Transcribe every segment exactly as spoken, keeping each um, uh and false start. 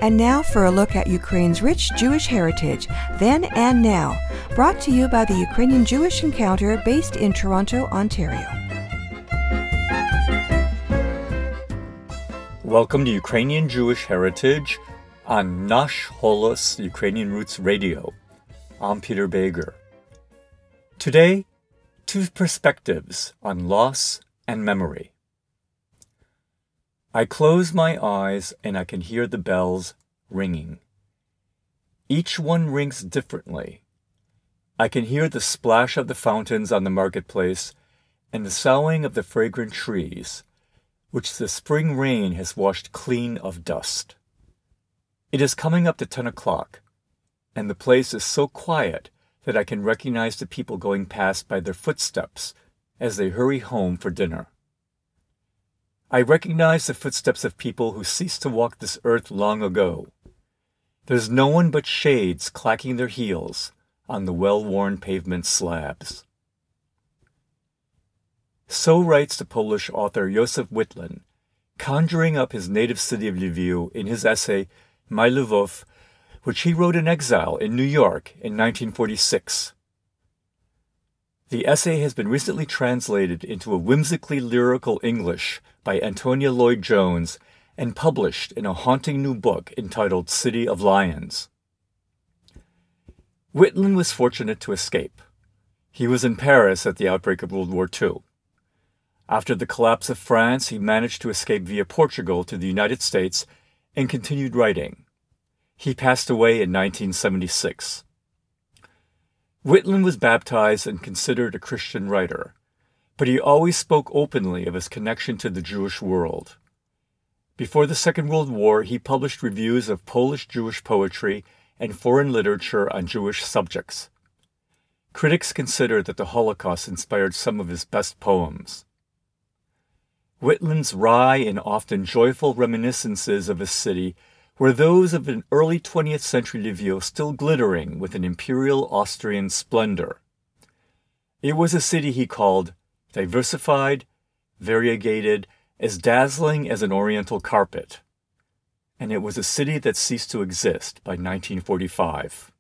And now for a look at Ukraine's rich Jewish heritage, then and now, brought to you by the Ukrainian Jewish Encounter based in Toronto, Ontario. Welcome to Ukrainian Jewish Heritage on Nash Holos Ukrainian Roots Radio. I'm Peter Bager. Today, two perspectives on loss and memory. I close my eyes and I can hear the bells ringing. Each one rings differently. I can hear the splash of the fountains on the marketplace and the soughing of the fragrant trees, which the spring rain has washed clean of dust. It is coming up to ten o'clock, and the place is so quiet that I can recognize the people going past by their footsteps as they hurry home for dinner. I recognize the footsteps of people who ceased to walk this earth long ago. There's no one but shades clacking their heels on the well-worn pavement slabs. So writes the Polish author Józef Wittlin, conjuring up his native city of Lviv in his essay My Lvov, which he wrote in exile in New York in nineteen forty-six. The essay has been recently translated into a whimsically lyrical English by Antonia Lloyd-Jones and published in a haunting new book entitled City of Lions. Wittlin was fortunate to escape. He was in Paris at the outbreak of World War Two. After the collapse of France, he managed to escape via Portugal to the United States and continued writing. He passed away in nineteen seventy-six. Wittlin was baptized and considered a Christian writer, but he always spoke openly of his connection to the Jewish world. Before the Second World War, he published reviews of Polish Jewish poetry and foreign literature on Jewish subjects. Critics consider that the Holocaust inspired some of his best poems. Wittlin's wry and often joyful reminiscences of his city were those of an early twentieth century Lviv still glittering with an imperial Austrian splendor. It was a city he called diversified, variegated, as dazzling as an oriental carpet. And it was a city that ceased to exist by nineteen forty-five.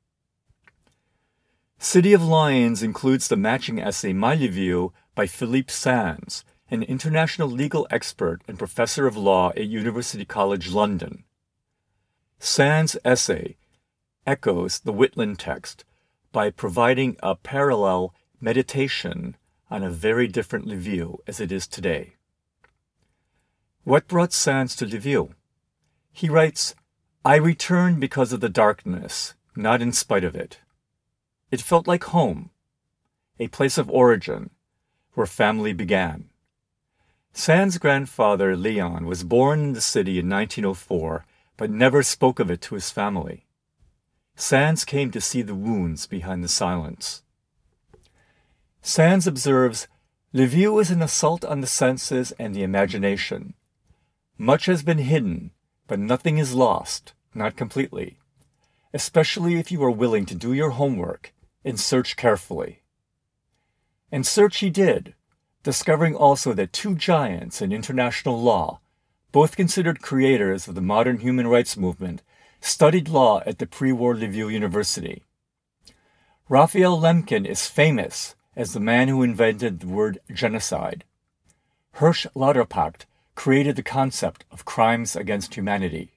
City of Lions includes the matching essay My Lviv by Philippe Sands, an international legal expert and professor of law at University College London. Sands' essay echoes the Wittlin text by providing a parallel meditation on a very different Lviv as it is today. What brought Sands to Lviv? He writes, I returned because of the darkness, not in spite of it. It felt like home, a place of origin, where family began. Sands' grandfather, Leon, was born in the city in nineteen oh four, but never spoke of it to his family. Sands came to see the wounds behind the silence. Sands observes, Lviv is an assault on the senses and the imagination. Much has been hidden, but nothing is lost, not completely, especially if you are willing to do your homework and search carefully. And search he did, discovering also that two giants in international law, both considered creators of the modern human rights movement, studied law at the pre-war Lviv University. Raphael Lemkin is famous as the man who invented the word genocide. Hersch Lauterpacht created the concept of crimes against humanity.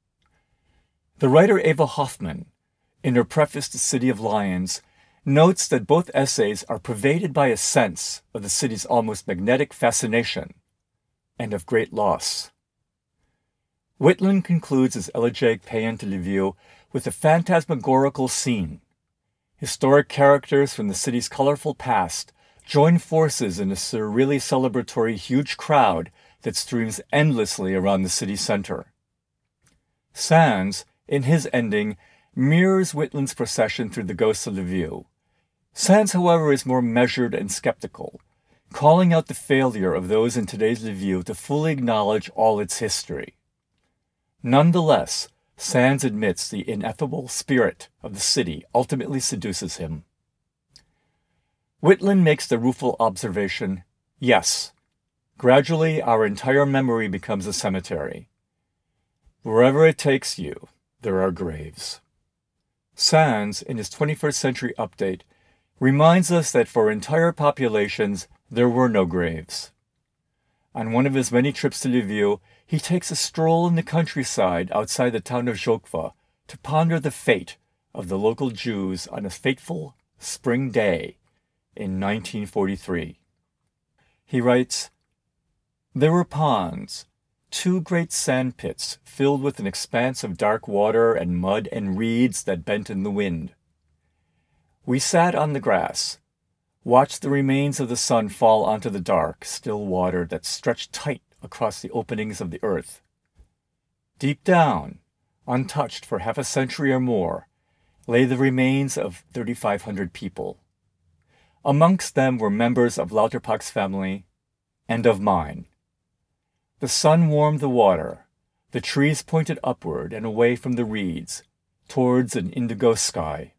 The writer Eva Hoffman, in her preface to City of Lions, notes that both essays are pervaded by a sense of the city's almost magnetic fascination and of great loss. Wittlin concludes his elegiac paean to Lviv with a phantasmagorical scene. Historic characters from the city's colorful past join forces in a surreally celebratory huge crowd that streams endlessly around the city center. Sands, in his ending, mirrors Wittlin's procession through the ghosts of Lviv. Sands, however, is more measured and skeptical, calling out the failure of those in today's Lviv to fully acknowledge all its history. Nonetheless, Sands admits the ineffable spirit of the city ultimately seduces him. Wittlin makes the rueful observation, yes, gradually our entire memory becomes a cemetery. Wherever it takes you, there are graves. Sands, in his twenty-first century update, reminds us that for entire populations, there were no graves. On one of his many trips to Lviv, he takes a stroll in the countryside outside the town of Zhokva to ponder the fate of the local Jews on a fateful spring day in nineteen forty-three. He writes, "There were ponds, two great sand pits filled with an expanse of dark water and mud and reeds that bent in the wind. We sat on the grass, watched the remains of the sun fall onto the dark, still water that stretched tight across the openings of the earth. Deep down, untouched for half a century or more, lay the remains of thirty-five hundred people. Amongst them were members of Lauterpacht's family and of mine. The sun warmed the water. The trees pointed upward and away from the reeds, towards an indigo sky.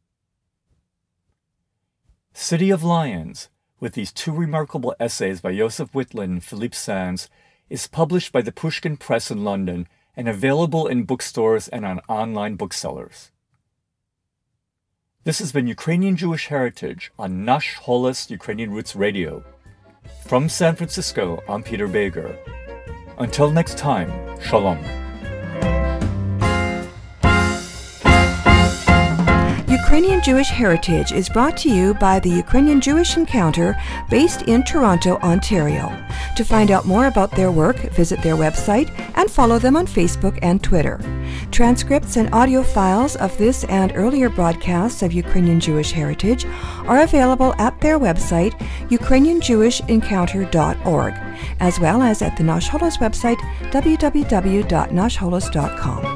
City of Lions, with these two remarkable essays by Joseph Wittlin and Philippe Sands, is published by the Pushkin Press in London and available in bookstores and on online booksellers. This has been Ukrainian Jewish Heritage on Nash Holos Ukrainian Roots Radio. From San Francisco, I'm Peter Bager. Until next time, Shalom. Ukrainian Jewish Heritage is brought to you by the Ukrainian Jewish Encounter, based in Toronto, Ontario. To find out more about their work, visit their website and follow them on Facebook and Twitter. Transcripts and audio files of this and earlier broadcasts of Ukrainian Jewish Heritage are available at their website, ukrainian jewish encounter dot org, as well as at the Nash Holos website, w w w dot nash holos dot com.